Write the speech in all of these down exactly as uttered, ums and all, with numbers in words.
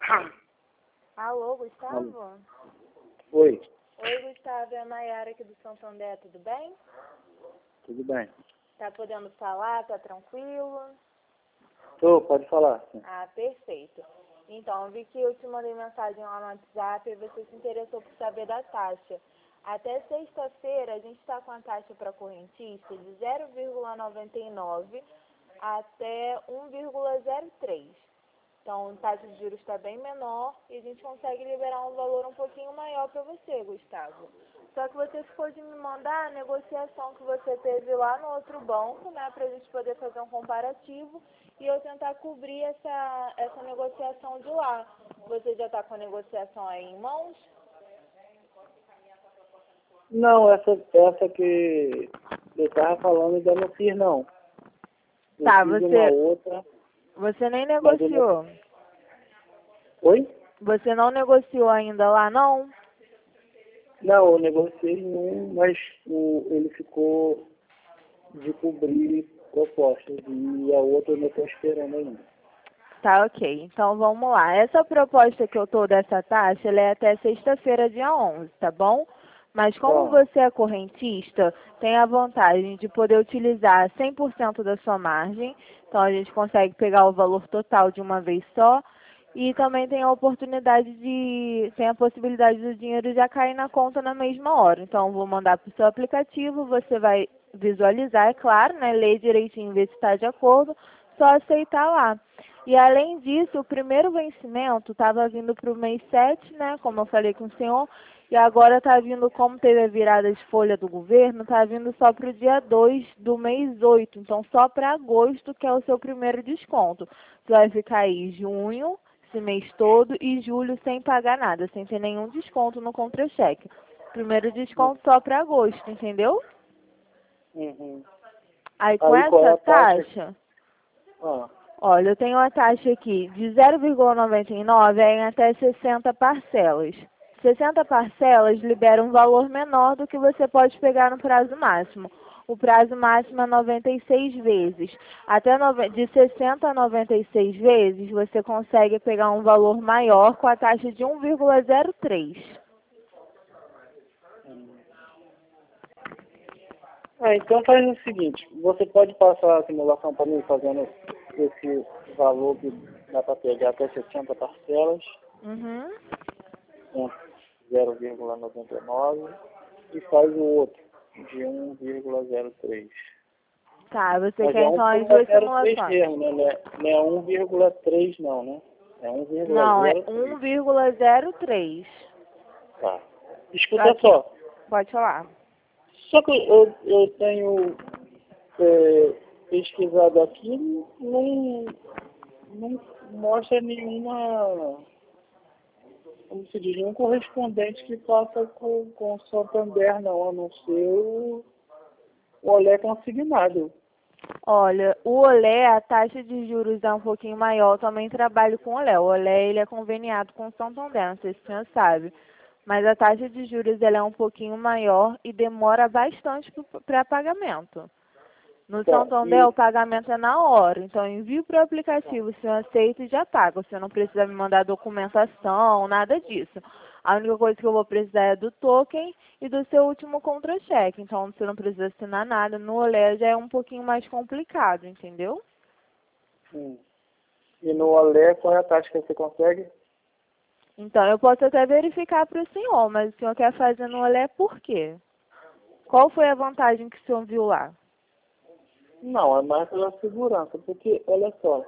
Alô, Gustavo? Oi, Oi, Gustavo, é a Mayara aqui do Santander, tudo bem? tudo bem? Tá podendo falar? Tá tranquilo? Tô, pode falar. Sim. Ah, perfeito. Então, eu vi que eu te mandei mensagem lá no WhatsApp e você se interessou por saber da taxa. Até sexta-feira, a gente está com a taxa para correntista de zero vírgula noventa e nove até um vírgula zero três. Então, a taxa de juros está bem menor e a gente consegue liberar um valor um pouquinho maior para você, Gustavo. Só que você ficou de me mandar a negociação que você teve lá no outro banco, né, para a gente poder fazer um comparativo e eu tentar cobrir essa, essa negociação de lá. Você já está com a negociação aí em mãos? Não, essa, essa que eu tava falando ainda não fiz, não. Eu Tá, fiz você, uma outra, você nem mas eu não... negociou. Oi? Você não negociou ainda lá, não? Não, eu negociei um, mas o, ele ficou de cobrir propostas e a outra eu não estou esperando ainda. Tá, ok. Então, vamos lá. Essa proposta que eu tô dessa taxa, ela é até sexta-feira, dia onze, tá bom? Mas como Ó, você é correntista, tem a vantagem de poder utilizar cem por cento da sua margem. Então, a gente consegue pegar o valor total de uma vez só. E também tem a oportunidade de... tem a possibilidade do dinheiro já cair na conta na mesma hora. Então, eu vou mandar para o seu aplicativo, você vai visualizar, é claro, né? Ler direitinho, ver se está de acordo. Só aceitar lá. E além disso, o primeiro vencimento estava vindo para o mês sete, né, como eu falei com o senhor, e agora está vindo, como teve a virada de folha do governo, está vindo só para o dia dois do mês oito, então só para agosto, que é o seu primeiro desconto. Você vai ficar aí junho, esse mês todo, e julho sem pagar nada, sem ter nenhum desconto no contra-cheque. Primeiro desconto só para agosto, entendeu? uhum. Aí com Aí qual é essa a taxa? taxa... Ah, Olha, eu tenho uma taxa aqui de zero vírgula noventa e nove em até sessenta parcelas. sessenta parcelas liberam um valor menor do que você pode pegar no prazo máximo. O prazo máximo é noventa e seis vezes. Até nove- de sessenta a noventa e seis vezes, você consegue pegar um valor maior com a taxa de um vírgula zero três. ah, então faz o seguinte, você pode passar a simulação para mim fazendo esse valor que dá para pegar até sessenta parcelas, Uhum. com zero vírgula noventa e nove e faz o outro de um vírgula zero três. Tá, você Mas quer é então as duas um vírgula zero três simulações? mesmo, né? Não é, não é um vírgula três não, né? É um vírgula Não, é zero três. um vírgula zero três. Tá. Escuta Aqui, só. pode falar. Só que eu, eu tenho é, pesquisado aqui, não, não mostra nenhuma, como se diz, nenhum correspondente que faça com, com o Santander, não, a não ser o, o Olé consignado. Olha, o Olé, a taxa de juros é um pouquinho maior, eu também trabalho com o Olé. O Olé, ele é conveniado com o Santander, não sei se o senhor sabe. Mas a taxa de juros, ela é um pouquinho maior e demora bastante para pagamento. No Tá. Santander, E, o pagamento é na hora. Então, envio para o aplicativo, o senhor aceita e já paga. Você não precisa me mandar documentação, nada disso. A única coisa que eu vou precisar é do token e do seu último contra-cheque. Então, você não precisa assinar nada. No Olé já é um pouquinho mais complicado, entendeu? hum, e no Olé, qual é a taxa que você consegue? Então, eu posso até verificar para o senhor, mas o senhor quer fazer no Olé por quê? Qual foi a vantagem que o senhor viu lá? Não, é mais pela segurança, porque, olha só,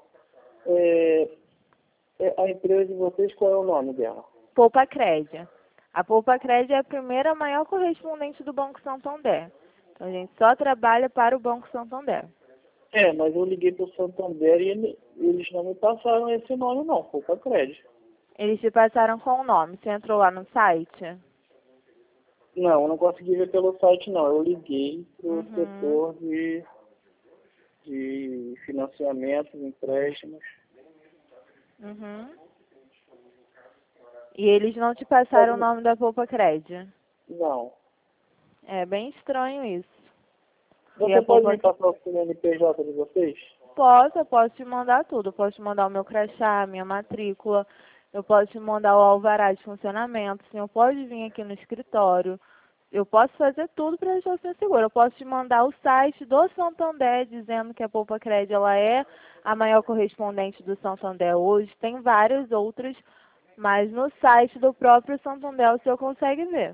é, é, a empresa de vocês, qual é o nome dela? Poupa Crédito. A Poupa Crédito é a primeira maior correspondente do Banco Santander. Então, a gente só trabalha para o Banco Santander. É, mas eu liguei para o Santander e ele, eles não me passaram esse nome não, foi para crédito. Eles te passaram com o nome. Você entrou lá no site? Não, eu não consegui ver pelo site não, eu liguei para o Uhum. setor de, de financiamentos, empréstimos. Uhum. E eles não te passaram o Pode- nome da Poupa Crédito. Não. É bem estranho isso. E Você a pode Poupa... me passar o C N P J de vocês? Posso, eu posso te mandar tudo. Eu posso te mandar o meu crachá, minha matrícula. eu posso te mandar o alvará de funcionamento, o senhor pode vir aqui no escritório, eu posso fazer tudo para deixar o senhor seguro. Eu posso te mandar o site do Santander dizendo que a Poupa Cred ela é a maior correspondente do Santander hoje. Tem várias outras, mas no site do próprio Santander o senhor consegue ver.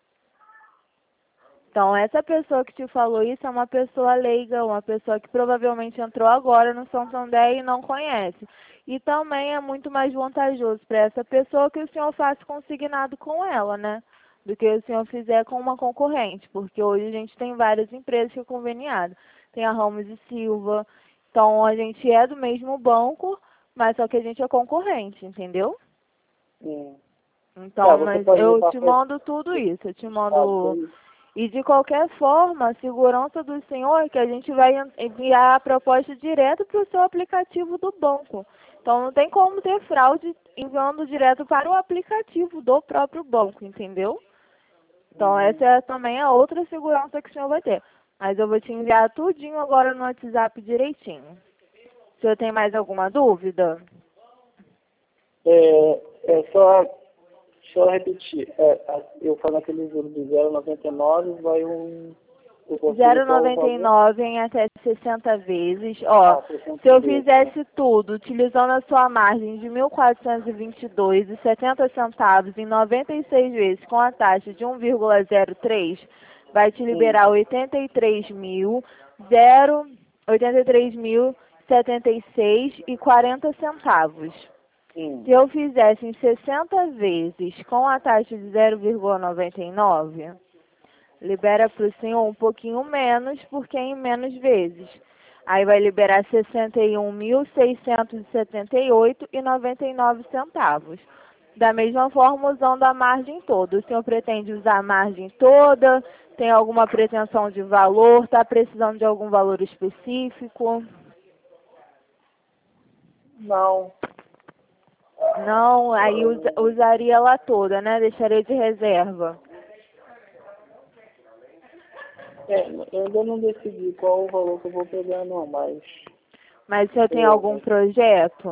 Então, essa pessoa que te falou isso é uma pessoa leiga, uma pessoa que provavelmente entrou agora no Santander e não conhece. E também é muito mais vantajoso para essa pessoa que o senhor faça consignado com ela, né? Do que o senhor fizer com uma concorrente, porque hoje a gente tem várias empresas que é conveniado. Tem a Ramos e Silva, então a gente é do mesmo banco, mas só que a gente é concorrente, entendeu? Hum. Então, Tá, você mas pode me eu te passar mando tudo isso, eu te mando... aí? E de qualquer forma, a segurança do senhor é que a gente vai enviar a proposta direto para o seu aplicativo do banco. Então não tem como ter fraude enviando direto para o aplicativo do próprio banco, entendeu? Então essa é também a outra segurança que o senhor vai ter. Mas eu vou te enviar tudinho agora no WhatsApp direitinho. O senhor tem mais alguma dúvida? É, é só, só repetir. É, a- eu falo aquele juro de zero vírgula noventa e nove, vai um... Eu consigo zero vírgula qual o noventa e valor? nove em até sessenta vezes. Ó, Ah, sessenta se eu vezes, né? fizesse tudo utilizando a sua margem de mil quatrocentos e vinte e dois e setenta centavos em noventa e seis vezes com a taxa de um vírgula zero três, vai te Hum, liberar oitenta e três mil, zero, oitenta e três mil, setenta e seis e quarenta centavos. hum. Se eu fizesse em sessenta vezes com a taxa de zero vírgula noventa e nove, libera para o senhor um pouquinho menos, porque é em menos vezes. Aí vai liberar sessenta e um mil, seiscentos e setenta e oito e noventa e nove centavos. Da mesma forma, usando a margem toda. O senhor pretende usar a margem toda? Tem alguma pretensão de valor? Está precisando de algum valor específico? Não. Não, aí usa, usaria ela toda, né? Deixaria de reserva. É, eu ainda não decidi qual o valor que eu vou pegar, não, mas... Mas o senhor tem algum Eu, projeto?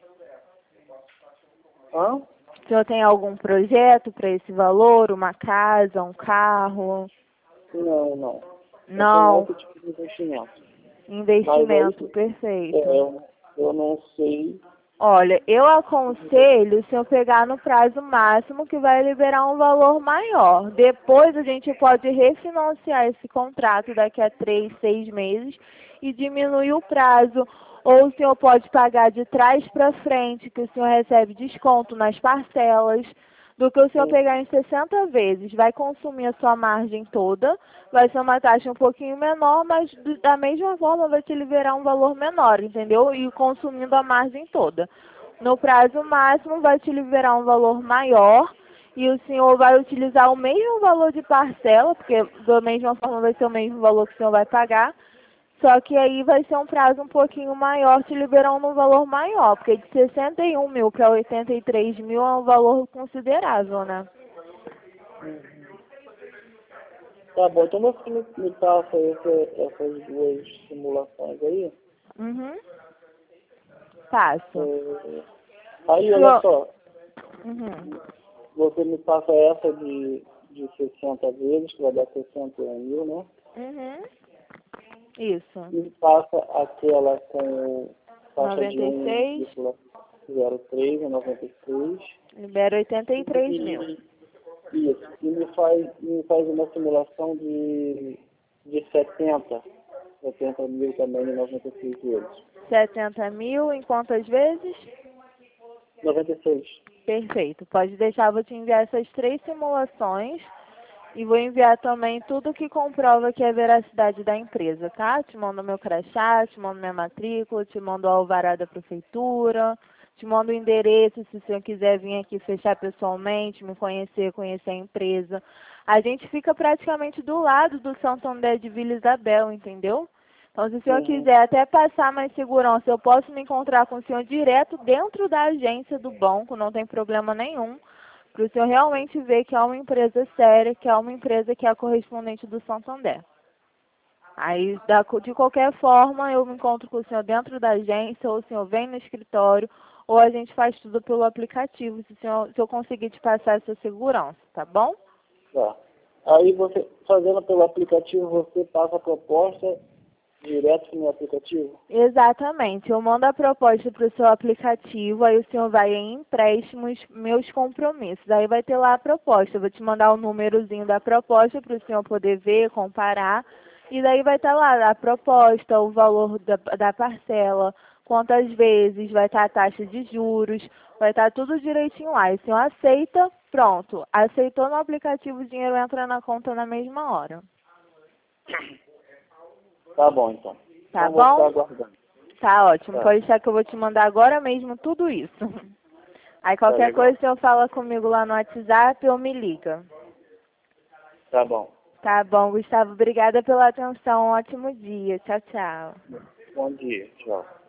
hã? O senhor tem algum projeto para esse valor? Uma casa, um carro? Não, não. Eu tenho Não. outro tipo de investimento. Mas Investimento, aí, perfeito. é, eu, eu não sei... Olha, eu aconselho o senhor pegar no prazo máximo que vai liberar um valor maior. Depois a gente pode refinanciar esse contrato daqui a três, seis meses e diminuir o prazo. Ou o senhor pode pagar de trás para frente, que o senhor recebe desconto nas parcelas, do que o senhor Hum, pegar em sessenta vezes. Vai consumir a sua margem toda, vai ser uma taxa um pouquinho menor, mas do- da mesma forma vai te liberar um valor menor, entendeu? E consumindo a margem toda. No prazo máximo vai te liberar um valor maior e o senhor vai utilizar o mesmo valor de parcela, porque da mesma forma vai ser o mesmo valor que o senhor vai pagar, só que aí vai ser um prazo um pouquinho maior, te liberando um valor maior, porque de sessenta e um mil para oitenta e três mil é um valor considerável, né? Tá bom, então você me, me passa essa, essas duas simulações aí. Uhum. Passo. É, aí, olha Senhor... só, Uhum. você me passa essa de, de sessenta vezes, que vai dar sessenta e um mil, né? Uhum. Isso. E me passa aquela com taxa de noventa e seis, um vírgula zero três a noventa e seis. libera oitenta e três mil. E, isso. E me faz, me faz uma simulação de, de setenta. setenta mil também em noventa e seis vezes. setenta mil em quantas vezes? noventa e seis. Perfeito. Pode deixar, vou te enviar essas três simulações e vou enviar também tudo que comprova que é a veracidade da empresa, tá? Te mando meu crachá, te mando minha matrícula, te mando o alvará da prefeitura, te mando o endereço se o senhor quiser vir aqui fechar pessoalmente, me conhecer, conhecer a empresa. A gente fica praticamente do lado do Santander de Vila Isabel, entendeu? Então, se o senhor Uhum. quiser até passar mais segurança, eu posso me encontrar com o senhor direto dentro da agência do banco, não tem problema nenhum, para o senhor realmente ver que é uma empresa séria, que é uma empresa que é a correspondente do Santander. Aí, da- de qualquer forma, eu me encontro com o senhor dentro da agência, ou o senhor vem no escritório, ou a gente faz tudo pelo aplicativo, se, o senhor, se eu conseguir te passar essa segurança, tá bom? Tá. Aí você, fazendo pelo aplicativo, você passa a proposta direto no aplicativo? Exatamente. Eu mando a proposta para o seu aplicativo, aí o senhor vai em empréstimos, meus compromissos. Aí vai ter lá a proposta. Eu vou te mandar o númerozinho da proposta para o senhor poder ver, comparar. E daí vai estar lá a proposta, o valor da, da parcela, quantas vezes, vai estar a taxa de juros, vai estar tudo direitinho lá. E o senhor aceita, pronto. Aceitou no aplicativo, o dinheiro entra na conta na mesma hora. Tá bom, então. Tá então bom? Vou ficar aguardando. Tá ótimo. Tá. Pode deixar que eu vou te mandar agora mesmo tudo isso. Aí Tá qualquer legal. coisa, o senhor fala comigo lá no WhatsApp ou me liga. Tá bom. Tá bom, Gustavo. Obrigada pela atenção. Um ótimo dia. Tchau, tchau. Bom dia. Tchau.